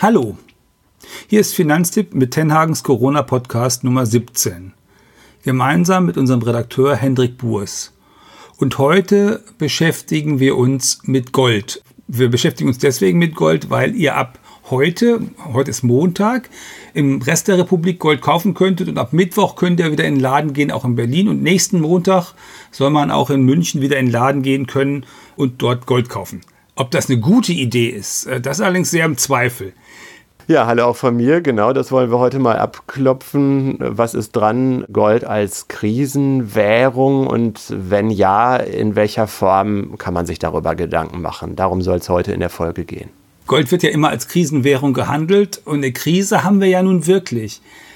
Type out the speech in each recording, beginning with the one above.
Hallo, hier ist Finanztipp mit Tenhagens Corona-Podcast Nummer 17. Gemeinsam mit unserem Redakteur Hendrik Burs. Und heute beschäftigen wir uns mit Gold. Wir beschäftigen uns deswegen mit Gold, weil ihr ab heute ist Montag, im Rest der Republik Gold kaufen könntet und ab Mittwoch könnt ihr wieder in den Laden gehen, auch in Berlin. Und nächsten Montag soll man auch in München wieder in den Laden gehen können und dort Gold kaufen. Ob das eine gute Idee ist, das ist allerdings sehr im Zweifel. Ja, hallo auch von mir. Genau, das wollen wir heute mal abklopfen. Was ist dran? Gold als Krisenwährung und wenn ja, in welcher Form kann man sich darüber Gedanken machen? Darum soll es heute in der Folge gehen. Gold wird ja immer als Krisenwährung gehandelt und eine Krise haben wir ja nun wirklich.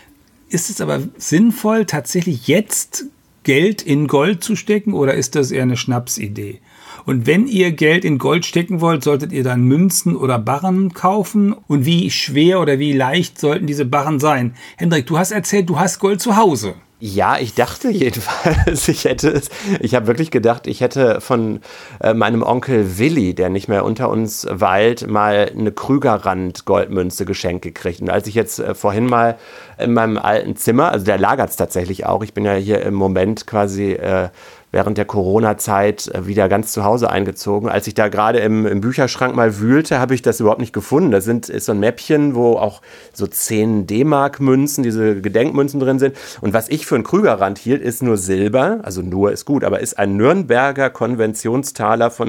Ist es aber sinnvoll, tatsächlich jetzt Geld in Gold zu stecken oder ist das eher eine Schnapsidee? Und wenn ihr Geld in Gold stecken wollt, solltet ihr dann Münzen oder Barren kaufen? Und wie schwer oder wie leicht sollten diese Barren sein? Hendrik, du hast erzählt, du hast Gold zu Hause. Ja, ich dachte jedenfalls, ich habe wirklich gedacht, ich hätte von meinem Onkel Willi, der nicht mehr unter uns weilt, mal eine Krügerrand-Goldmünze geschenkt gekriegt. Und als ich jetzt vorhin mal in meinem alten Zimmer, also der lagert es tatsächlich auch, ich bin ja hier im Moment quasi während der Corona-Zeit wieder ganz zu Hause eingezogen. Als ich da gerade im Bücherschrank mal wühlte, habe ich das überhaupt nicht gefunden. Das ist so ein Mäppchen, wo auch so 10 D-Mark-Münzen, diese Gedenkmünzen drin sind. Und was ich für einen Krügerrand hielt, ist nur Silber. Also nur ist gut, aber ist ein Nürnberger Konventionstaler von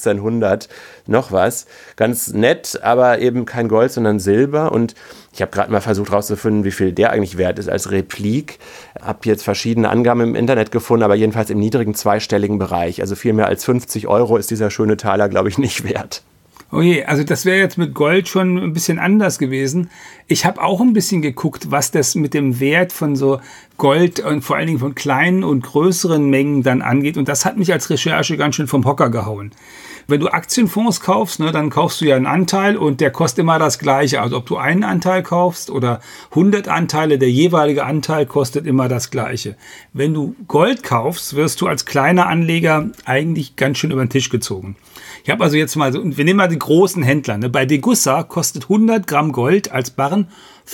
1700 noch was. Ganz nett, aber eben kein Gold, sondern Silber. Und ich habe gerade mal versucht herauszufinden, wie viel der eigentlich wert ist als Replik. Habe jetzt verschiedene Angaben im Internet gefunden, aber jedenfalls im niedrigen zweistelligen Bereich. Also viel mehr als 50 € ist dieser schöne Taler, glaube ich, nicht wert. Oh je, also das wäre jetzt mit Gold schon ein bisschen anders gewesen. Ich habe auch ein bisschen geguckt, was das mit dem Wert von so Gold und vor allen Dingen von kleinen und größeren Mengen dann angeht. Und das hat mich als Recherche ganz schön vom Hocker gehauen. Wenn du Aktienfonds kaufst, dann kaufst du ja einen Anteil und der kostet immer das Gleiche. Also ob du einen Anteil kaufst oder 100 Anteile, der jeweilige Anteil kostet immer das Gleiche. Wenn du Gold kaufst, wirst du als kleiner Anleger eigentlich ganz schön über den Tisch gezogen. Ich habe also jetzt mal so, wir nehmen mal die großen Händler. Bei Degussa kostet 100 Gramm Gold als Barren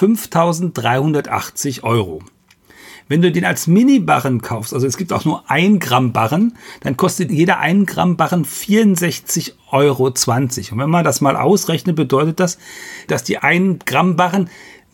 5.380 €. Wenn du den als Mini-Barren kaufst, also es gibt auch nur 1 Gramm Barren, dann kostet jeder 1 Gramm Barren 64,20 €. Und wenn man das mal ausrechnet, bedeutet das, dass die 1 Gramm Barren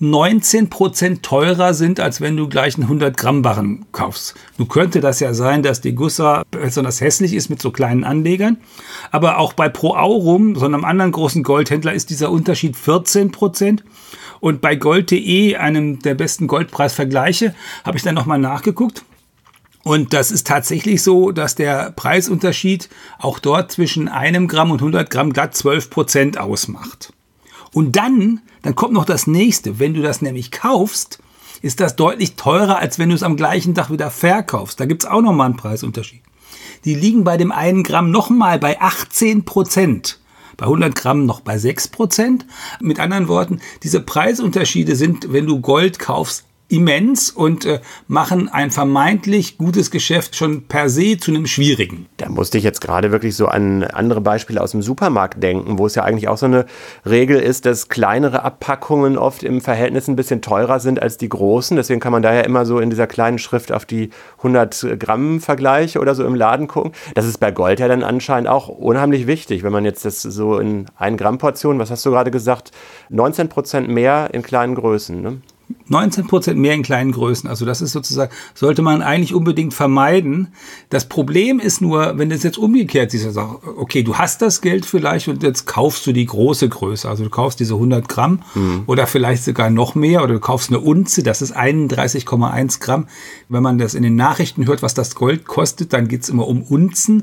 19% teurer sind, als wenn du gleich einen 100 Gramm Barren kaufst. Nun könnte das ja sein, dass Degussa besonders hässlich ist mit so kleinen Anlegern. Aber auch bei Pro Aurum, so einem anderen großen Goldhändler, ist dieser Unterschied 14%. Und bei Gold.de, einem der besten Goldpreisvergleiche, habe ich dann nochmal nachgeguckt. Und das ist tatsächlich so, dass der Preisunterschied auch dort zwischen 1 Gramm und 100 Gramm glatt 12% ausmacht. Und dann kommt noch das nächste. Wenn du das nämlich kaufst, ist das deutlich teurer, als wenn du es am gleichen Tag wieder verkaufst. Da gibt es auch nochmal einen Preisunterschied. Die liegen bei dem 1 Gramm nochmal bei 18%. Bei 100 Gramm noch bei 6%. Mit anderen Worten, diese Preisunterschiede sind, wenn du Gold kaufst, immens und machen ein vermeintlich gutes Geschäft schon per se zu einem schwierigen. Da musste ich jetzt gerade wirklich so an andere Beispiele aus dem Supermarkt denken, wo es ja eigentlich auch so eine Regel ist, dass kleinere Abpackungen oft im Verhältnis ein bisschen teurer sind als die großen. Deswegen kann man daher immer so in dieser kleinen Schrift auf die 100 Gramm Vergleiche oder so im Laden gucken. Das ist bei Gold ja dann anscheinend auch unheimlich wichtig, wenn man jetzt das so in 1 Gramm Portionen, was hast du gerade gesagt, 19% mehr in kleinen Größen, ne? 19% mehr in kleinen Größen. Also das ist sozusagen, sollte man eigentlich unbedingt vermeiden. Das Problem ist nur, wenn es jetzt umgekehrt ist, okay, du hast das Geld vielleicht und jetzt kaufst du die große Größe. Also du kaufst diese 100 Gramm oder vielleicht sogar noch mehr oder du kaufst eine Unze, das ist 31,1 Gramm. Wenn man das in den Nachrichten hört, was das Gold kostet, dann geht es immer um Unzen,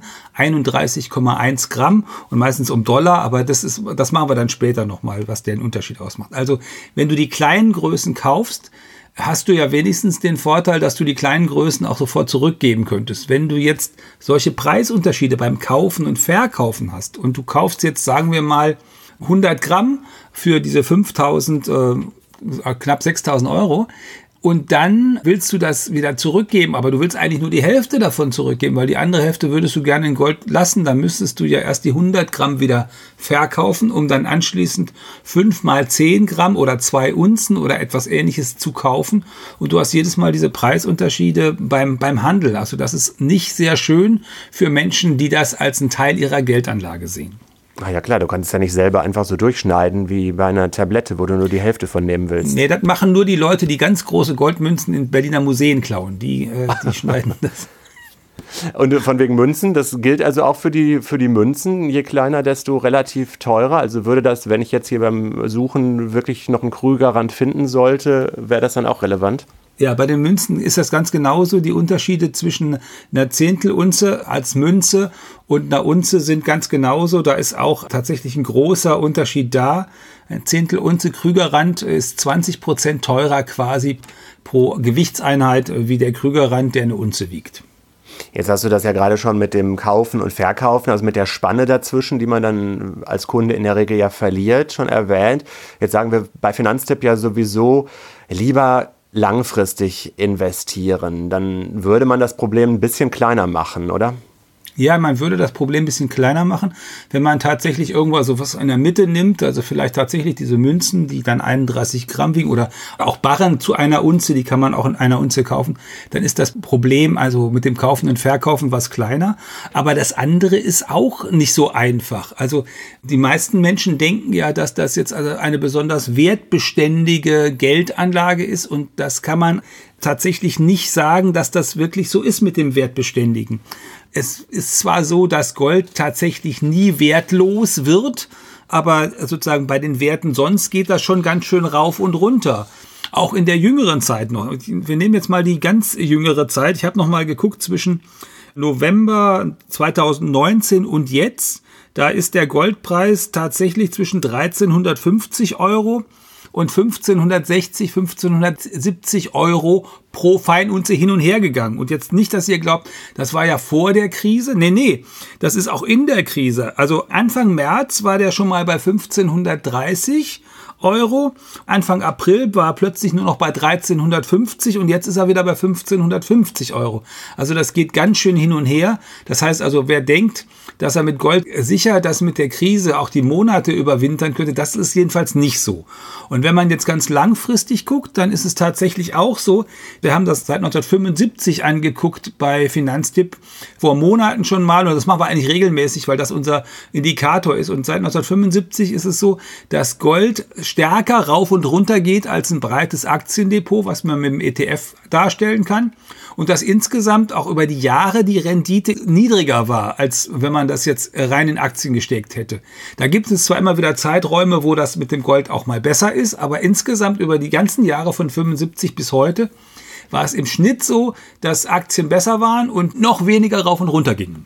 31,1 Gramm und meistens um Dollar, aber das machen wir dann später nochmal, was den Unterschied ausmacht. Also wenn du die kleinen Größen kaufst, hast du ja wenigstens den Vorteil, dass du die kleinen Größen auch sofort zurückgeben könntest. Wenn du jetzt solche Preisunterschiede beim Kaufen und Verkaufen hast und du kaufst jetzt, sagen wir mal, 100 Gramm für diese 5.000, knapp 6.000 €, Und dann willst du das wieder zurückgeben, aber du willst eigentlich nur die Hälfte davon zurückgeben, weil die andere Hälfte würdest du gerne in Gold lassen. Dann müsstest du ja erst die 100 Gramm wieder verkaufen, um dann anschließend 5 mal 10 Gramm oder 2 Unzen oder etwas Ähnliches zu kaufen. Und du hast jedes Mal diese Preisunterschiede beim Handel. Also das ist nicht sehr schön für Menschen, die das als einen Teil ihrer Geldanlage sehen. Ah ja klar, du kannst es ja nicht selber einfach so durchschneiden wie bei einer Tablette, wo du nur die Hälfte von nehmen willst. Nee, das machen nur die Leute, die ganz große Goldmünzen in Berliner Museen klauen. Die schneiden das. Und von wegen Münzen, das gilt also auch für die Münzen. Je kleiner, desto relativ teurer. Also würde das, wenn ich jetzt hier beim Suchen wirklich noch einen Krügerrand finden sollte, wäre das dann auch relevant? Ja, bei den Münzen ist das ganz genauso. Die Unterschiede zwischen einer Zehntelunze als Münze und einer Unze sind ganz genauso. Da ist auch tatsächlich ein großer Unterschied da. Eine Zehntelunze Krügerrand ist 20% teurer quasi pro Gewichtseinheit wie der Krügerrand, der eine Unze wiegt. Jetzt hast du das ja gerade schon mit dem Kaufen und Verkaufen, also mit der Spanne dazwischen, die man dann als Kunde in der Regel ja verliert, schon erwähnt. Jetzt sagen wir bei Finanztipp ja sowieso lieber langfristig investieren. Dann würde man das Problem ein bisschen kleiner machen, oder? Ja, man würde das Problem ein bisschen kleiner machen, wenn man tatsächlich irgendwo so was in der Mitte nimmt, also vielleicht tatsächlich diese Münzen, die dann 31 Gramm wiegen oder auch Barren zu einer Unze, die kann man auch in einer Unze kaufen, dann ist das Problem also mit dem Kaufen und Verkaufen was kleiner. Aber das andere ist auch nicht so einfach. Also die meisten Menschen denken ja, dass das jetzt also eine besonders wertbeständige Geldanlage ist und das kann man tatsächlich nicht sagen, dass das wirklich so ist mit dem Wertbeständigen. Es ist zwar so, dass Gold tatsächlich nie wertlos wird, aber sozusagen bei den Werten sonst geht das schon ganz schön rauf und runter. Auch in der jüngeren Zeit noch. Wir nehmen jetzt mal die ganz jüngere Zeit. Ich habe noch mal geguckt zwischen November 2019 und jetzt. Da ist der Goldpreis tatsächlich zwischen 1.350 Euro und 1560, 1570 Euro pro Feinunze hin und her gegangen. Und jetzt nicht, dass ihr glaubt, das war ja vor der Krise. Nee, das ist auch in der Krise. Also Anfang März war der schon mal bei 1530 Euro. Anfang April war plötzlich nur noch bei 1350 und jetzt ist er wieder bei 1550 Euro. Also das geht ganz schön hin und her. Das heißt also, wer denkt, dass er mit Gold sicher das mit der Krise auch die Monate überwintern könnte, das ist jedenfalls nicht so. Und wenn man jetzt ganz langfristig guckt, dann ist es tatsächlich auch so, wir haben das seit 1975 angeguckt bei Finanztipp, vor Monaten schon mal, und das machen wir eigentlich regelmäßig, weil das unser Indikator ist. Und seit 1975 ist es so, dass Gold stärker rauf und runter geht als ein breites Aktiendepot, was man mit dem ETF darstellen kann. Und dass insgesamt auch über die Jahre die Rendite niedriger war, als wenn man das jetzt rein in Aktien gesteckt hätte. Da gibt es zwar immer wieder Zeiträume, wo das mit dem Gold auch mal besser ist, aber insgesamt über die ganzen Jahre von 75 bis heute war es im Schnitt so, dass Aktien besser waren und noch weniger rauf und runter gingen.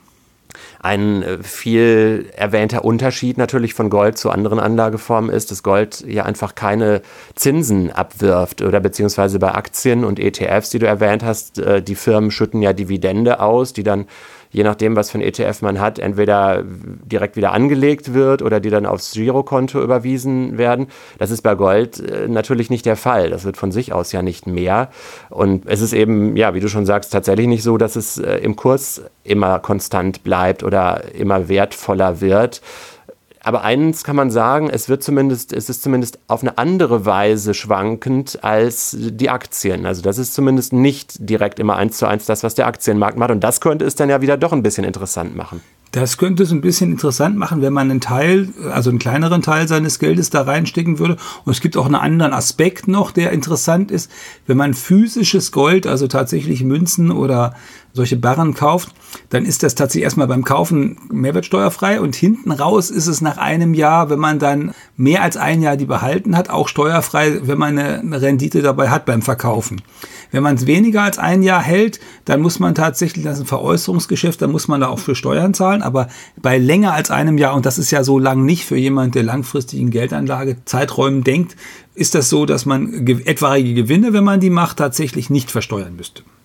Ein viel erwähnter Unterschied natürlich von Gold zu anderen Anlageformen ist, dass Gold ja einfach keine Zinsen abwirft oder beziehungsweise bei Aktien und ETFs, die du erwähnt hast, die Firmen schütten ja Dividende aus, die dann je nachdem, was für ein ETF man hat, entweder direkt wieder angelegt wird oder die dann aufs Girokonto überwiesen werden. Das ist bei Gold natürlich nicht der Fall. Das wird von sich aus ja nicht mehr. Und es ist eben, ja, wie du schon sagst, tatsächlich nicht so, dass es im Kurs immer konstant bleibt oder immer wertvoller wird. Aber eins kann man sagen, es ist zumindest auf eine andere Weise schwankend als die Aktien. Also das ist zumindest nicht direkt immer 1:1 das, was der Aktienmarkt macht. Und das könnte es dann ja wieder doch ein bisschen interessant machen. Das könnte es ein bisschen interessant machen, wenn man einen Teil, also einen kleineren Teil seines Geldes da reinstecken würde. Und es gibt auch einen anderen Aspekt noch, der interessant ist. Wenn man physisches Gold, also tatsächlich Münzen oder solche Barren kauft, dann ist das tatsächlich erstmal beim Kaufen mehrwertsteuerfrei und hinten raus ist es nach einem Jahr, wenn man dann mehr als ein Jahr die behalten hat, auch steuerfrei, wenn man eine Rendite dabei hat beim Verkaufen. Wenn man es weniger als ein Jahr hält, dann muss man tatsächlich, das ist ein Veräußerungsgeschäft, dann muss man da auch für Steuern zahlen, aber bei länger als einem Jahr, und das ist ja so lang nicht für jemand, der langfristig in Geldanlagezeiträumen denkt, ist das so, dass man etwaige Gewinne, wenn man die macht, tatsächlich nicht versteuern müsste.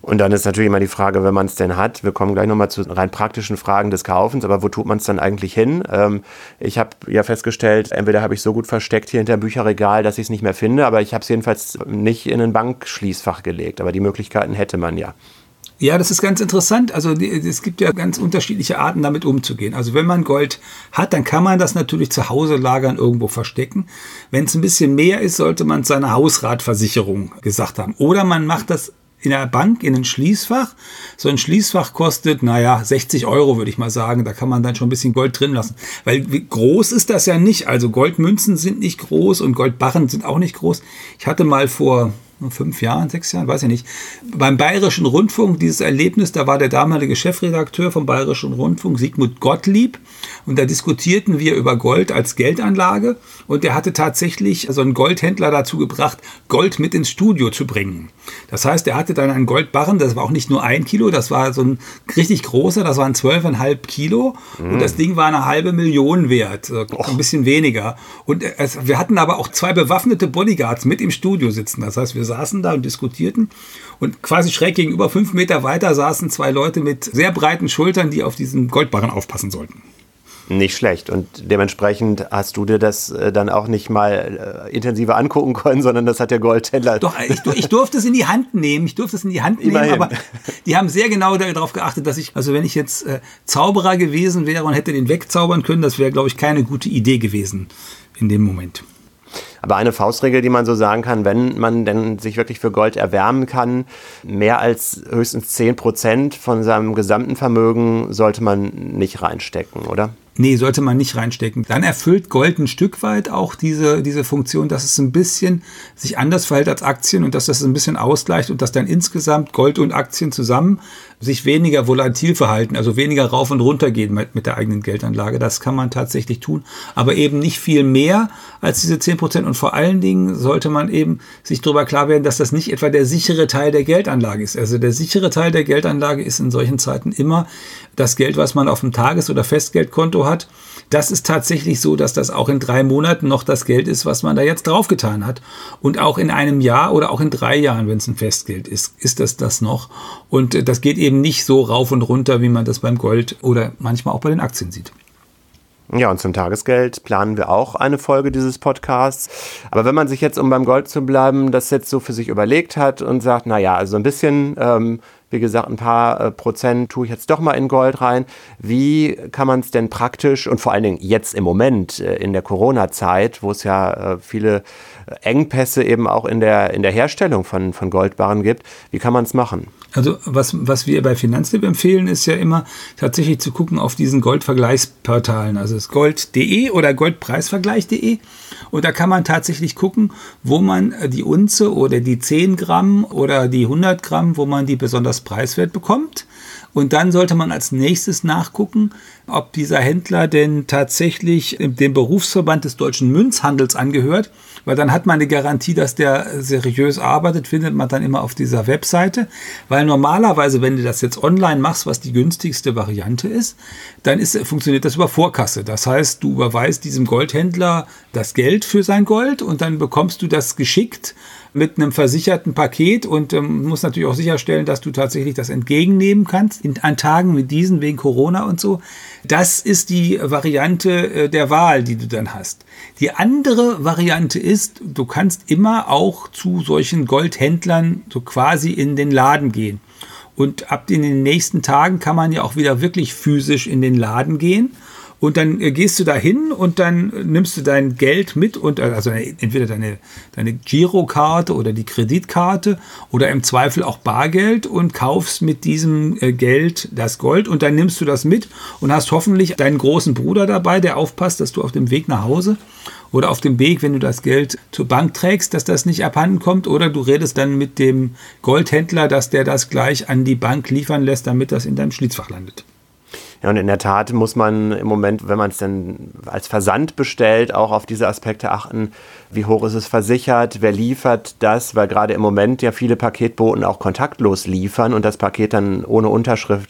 Und dann ist natürlich immer die Frage, wenn man es denn hat, wir kommen gleich nochmal zu rein praktischen Fragen des Kaufens, aber wo tut man es dann eigentlich hin? Ich habe ja festgestellt, entweder habe ich so gut versteckt hier hinter dem Bücherregal, dass ich es nicht mehr finde, aber ich habe es jedenfalls nicht in ein Bankschließfach gelegt. Aber die Möglichkeiten hätte man ja. Ja, das ist ganz interessant. Also es gibt ja ganz unterschiedliche Arten, damit umzugehen. Also wenn man Gold hat, dann kann man das natürlich zu Hause lagern, irgendwo verstecken. Wenn es ein bisschen mehr ist, sollte man seine Hausratversicherung gesagt haben. Oder man macht das in der Bank, in ein Schließfach. So ein Schließfach kostet, 60 Euro, würde ich mal sagen. Da kann man dann schon ein bisschen Gold drin lassen. Weil groß ist das ja nicht. Also Goldmünzen sind nicht groß und Goldbarren sind auch nicht groß. Ich hatte mal vor 5 Jahren, 6 Jahren, weiß ich nicht, beim Bayerischen Rundfunk dieses Erlebnis, da war der damalige Chefredakteur vom Bayerischen Rundfunk, Sigmund Gottlieb, und da diskutierten wir über Gold als Geldanlage, und der hatte tatsächlich so einen Goldhändler dazu gebracht, Gold mit ins Studio zu bringen. Das heißt, er hatte dann einen Goldbarren, das war auch nicht nur 1 Kilo, das war so ein richtig großer, das waren 12,5 Kilo, und das Ding war 500.000 wert, ein bisschen weniger. Und wir hatten aber auch 2 bewaffnete Bodyguards mit im Studio sitzen, das heißt, wir saßen da und diskutierten, und quasi schräg gegenüber 5 Meter weiter saßen 2 Leute mit sehr breiten Schultern, die auf diesen Goldbarren aufpassen sollten. Nicht schlecht. Und dementsprechend hast du dir das dann auch nicht mal intensiver angucken können, sondern das hat der Goldhändler. Doch, ich durfte es in die Hand nehmen. Aber die haben sehr genau darauf geachtet, dass wenn ich jetzt Zauberer gewesen wäre und hätte den wegzaubern können, das wäre, glaube ich, keine gute Idee gewesen in dem Moment. Aber eine Faustregel, die man so sagen kann, wenn man denn sich wirklich für Gold erwärmen kann, mehr als höchstens 10% von seinem gesamten Vermögen sollte man nicht reinstecken, oder? Nee, sollte man nicht reinstecken. Dann erfüllt Gold ein Stück weit auch diese Funktion, dass es ein bisschen sich anders verhält als Aktien und dass das ein bisschen ausgleicht und dass dann insgesamt Gold und Aktien zusammen sich weniger volatil verhalten, also weniger rauf und runter gehen mit der eigenen Geldanlage. Das kann man tatsächlich tun, aber eben nicht viel mehr als diese 10%. Und vor allen Dingen sollte man eben sich darüber klar werden, dass das nicht etwa der sichere Teil der Geldanlage ist. Also der sichere Teil der Geldanlage ist in solchen Zeiten immer das Geld, was man auf dem Tages- oder Festgeldkonto hat. Das ist tatsächlich so, dass das auch in 3 Monaten noch das Geld ist, was man da jetzt draufgetan hat. Und auch in einem Jahr oder auch in 3 Jahren, wenn es ein Festgeld ist das noch. Und das geht eben nicht so rauf und runter, wie man das beim Gold oder manchmal auch bei den Aktien sieht. Ja, und zum Tagesgeld planen wir auch eine Folge dieses Podcasts. Aber wenn man sich jetzt, um beim Gold zu bleiben, das jetzt so für sich überlegt hat und sagt, also ein bisschen, wie gesagt, ein paar Prozent tue ich jetzt doch mal in Gold rein. Wie kann man es denn praktisch und vor allen Dingen jetzt im Moment in der Corona-Zeit, wo es ja viele Engpässe eben auch in der Herstellung von Goldbarren gibt, wie kann man es machen? Also was wir bei Finanztipp empfehlen, ist ja immer tatsächlich zu gucken auf diesen Goldvergleichsportalen. Also das Gold.de oder Goldpreisvergleich.de. Und da kann man tatsächlich gucken, wo man die Unze oder die 10 Gramm oder die 100 Gramm, wo man die besonders preiswert bekommt. Und dann sollte man als nächstes nachgucken, ob dieser Händler denn tatsächlich dem Berufsverband des deutschen Münzhandels angehört, weil dann hat man eine Garantie, dass der seriös arbeitet, findet man dann immer auf dieser Webseite, weil normalerweise, wenn du das jetzt online machst, was die günstigste Variante ist, dann funktioniert das über Vorkasse. Das heißt, du überweist diesem Goldhändler das Geld für sein Gold und dann bekommst du das geschickt mit einem versicherten Paket und musst natürlich auch sicherstellen, dass du tatsächlich das entgegennehmen kannst an Tagen wie diesen wegen Corona und so. Das ist die Variante der Wahl, die du dann hast. Die andere Variante ist, du kannst immer auch zu solchen Goldhändlern so quasi in den Laden gehen. Und ab in den nächsten Tagen kann man ja auch wieder wirklich physisch in den Laden gehen. Und dann gehst du da hin und dann nimmst du dein Geld mit und also entweder deine Girokarte oder die Kreditkarte oder im Zweifel auch Bargeld und kaufst mit diesem Geld das Gold und dann nimmst du das mit und hast hoffentlich deinen großen Bruder dabei, der aufpasst, dass du auf dem Weg nach Hause oder auf dem Weg, wenn du das Geld zur Bank trägst, dass das nicht abhanden kommt oder du redest dann mit dem Goldhändler, dass der das gleich an die Bank liefern lässt, damit das in deinem Schließfach landet. Ja, und in der Tat muss man im Moment, wenn man es dann als Versand bestellt, auch auf diese Aspekte achten. Wie hoch ist es versichert? Wer liefert das? Weil gerade im Moment ja viele Paketboten auch kontaktlos liefern und das Paket dann ohne Unterschrift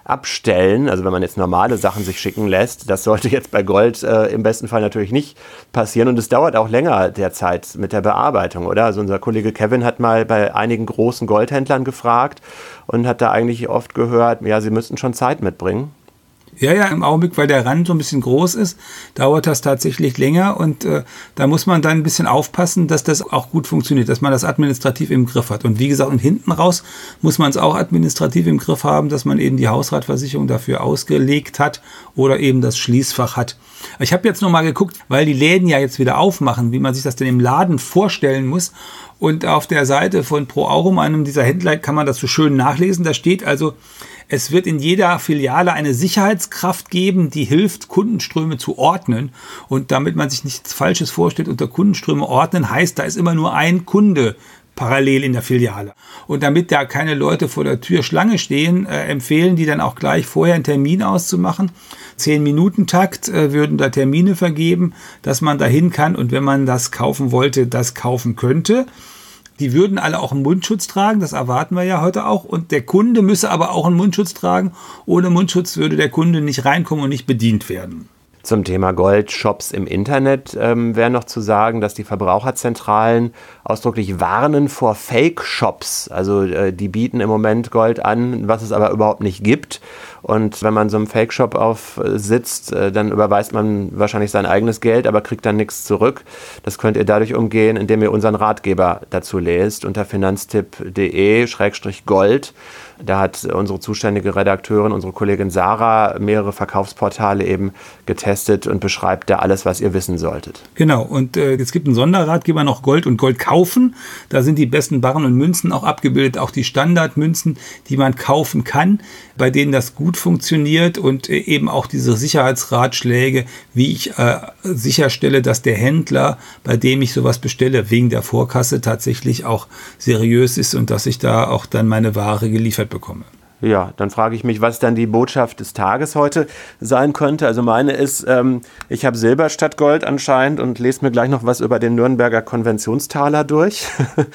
abstellen. Also wenn man jetzt normale Sachen sich schicken lässt, das sollte jetzt bei Gold im besten Fall natürlich nicht passieren. Und es dauert auch länger derzeit mit der Bearbeitung, oder? Also unser Kollege Kevin hat mal bei einigen großen Goldhändlern gefragt und hat da eigentlich oft gehört, ja, sie müssten schon Zeit mitbringen. Ja, im Augenblick, weil der Rand so ein bisschen groß ist, dauert das tatsächlich länger und da muss man dann ein bisschen aufpassen, dass das auch gut funktioniert, dass man das administrativ im Griff hat. Und wie gesagt, und hinten raus muss man es auch administrativ im Griff haben, dass man eben die Hausratversicherung dafür ausgelegt hat oder eben das Schließfach hat. Ich habe jetzt noch mal geguckt, weil die Läden ja jetzt wieder aufmachen, wie man sich das denn im Laden vorstellen muss. Und auf der Seite von Pro Aurum, einem dieser Händler, kann man das so schön nachlesen. Da steht also, es wird in jeder Filiale eine Sicherheitskraft geben, die hilft, Kundenströme zu ordnen. Und damit man sich nichts Falsches vorstellt, unter Kundenströme ordnen heißt, da ist immer nur ein Kunde parallel in der Filiale. Und damit da keine Leute vor der Tür Schlange stehen, empfehlen die dann auch gleich vorher einen Termin auszumachen. 10-Minuten-Takt würden da Termine vergeben, dass man da hin kann und wenn man das kaufen wollte, das kaufen könnte. Die würden alle auch einen Mundschutz tragen, das erwarten wir ja heute auch. Und der Kunde müsse aber auch einen Mundschutz tragen. Ohne Mundschutz würde der Kunde nicht reinkommen und nicht bedient werden. Zum Thema Goldshops im Internet wäre noch zu sagen, dass die Verbraucherzentralen ausdrücklich warnen vor Fake-Shops. Also die bieten im Moment Gold an, was es aber überhaupt nicht gibt. Und wenn man so einem Fake-Shop aufsitzt, dann überweist man wahrscheinlich sein eigenes Geld, aber kriegt dann nichts zurück. Das könnt ihr dadurch umgehen, indem ihr unseren Ratgeber dazu lest unter finanztipp.de/gold. Da hat unsere zuständige Redakteurin, unsere Kollegin Sarah, mehrere Verkaufsportale eben getestet und beschreibt da alles, was ihr wissen solltet. Genau, und es gibt einen Sonderratgeber noch Gold und Gold kaufen. Da sind die besten Barren und Münzen auch abgebildet, auch die Standardmünzen, die man kaufen kann, bei denen das gut funktioniert und eben auch diese Sicherheitsratschläge, wie ich sicherstelle, dass der Händler, bei dem ich sowas bestelle, wegen der Vorkasse tatsächlich auch seriös ist und dass ich da auch dann meine Ware geliefert bekomme. Ja, dann frage ich mich, was dann die Botschaft des Tages heute sein könnte. Also meine ist, ich habe Silber statt Gold anscheinend und lese mir gleich noch was über den Nürnberger Konventionstaler durch.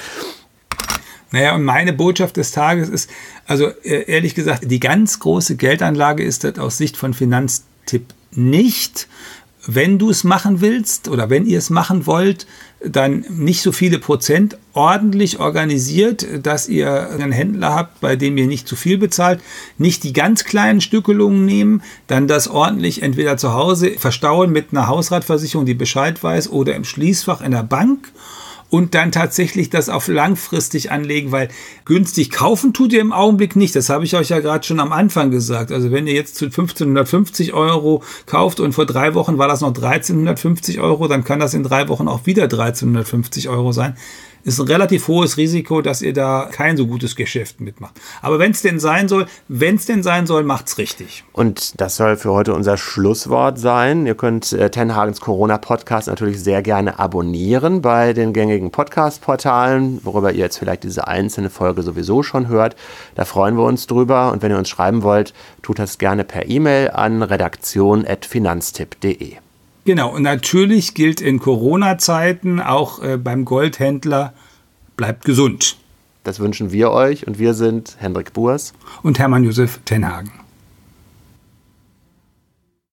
Naja, und meine Botschaft des Tages ist, also ehrlich gesagt, die ganz große Geldanlage ist das aus Sicht von Finanztipp nicht. Wenn du es machen willst oder wenn ihr es machen wollt, dann nicht so viele Prozent, ordentlich organisiert, dass ihr einen Händler habt, bei dem ihr nicht zu viel bezahlt, nicht die ganz kleinen Stückelungen nehmen, dann das ordentlich entweder zu Hause verstauen mit einer Hausratversicherung, die Bescheid weiß, oder im Schließfach in der Bank. Und dann tatsächlich das auf langfristig anlegen, weil günstig kaufen tut ihr im Augenblick nicht. Das habe ich euch ja gerade schon am Anfang gesagt. Also wenn ihr jetzt zu 1550 € kauft und vor 3 Wochen war das noch 1350 €, dann kann das in 3 Wochen auch wieder 1350 € sein. Ist ein relativ hohes Risiko, dass ihr da kein so gutes Geschäft mitmacht. Aber wenn es denn sein soll, macht's richtig. Und das soll für heute unser Schlusswort sein. Ihr könnt Tenhagens Corona-Podcast natürlich sehr gerne abonnieren bei den gängigen Podcast-Portalen, worüber ihr jetzt vielleicht diese einzelne Folge sowieso schon hört. Da freuen wir uns drüber. Und wenn ihr uns schreiben wollt, tut das gerne per E-Mail an redaktion@finanztipp.de. Genau, und natürlich gilt in Corona-Zeiten auch beim Goldhändler, bleibt gesund. Das wünschen wir euch und wir sind Hendrik Burs und Hermann Josef Tenhagen.